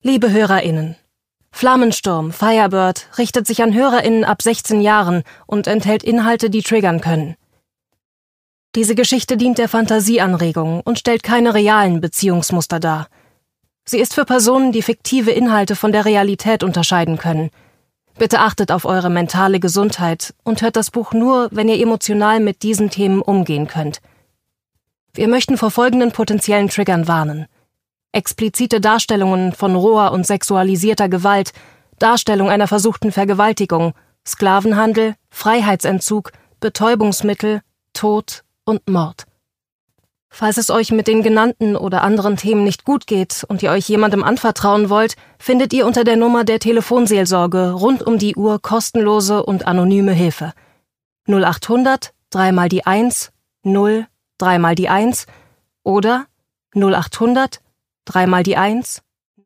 Liebe HörerInnen, Flammensturm Firebird richtet sich an HörerInnen ab 16 Jahren und enthält Inhalte, die triggern können. Diese Geschichte dient der Fantasieanregung und stellt keine realen Beziehungsmuster dar. Sie ist für Personen, die fiktive Inhalte von der Realität unterscheiden können. Bitte achtet auf eure mentale Gesundheit und hört das Buch nur, wenn ihr emotional mit diesen Themen umgehen könnt. Wir möchten vor folgenden potenziellen Triggern warnen: explizite Darstellungen von roher und sexualisierter Gewalt, Darstellung einer versuchten Vergewaltigung, Sklavenhandel, Freiheitsentzug, Betäubungsmittel, Tod und Mord. Falls es euch mit den genannten oder anderen Themen nicht gut geht und ihr euch jemandem anvertrauen wollt, findet ihr unter der Nummer der Telefonseelsorge rund um die Uhr kostenlose und anonyme Hilfe. 0800 3 mal die 1 0 3 mal die 1 oder 0800 3 mal die 1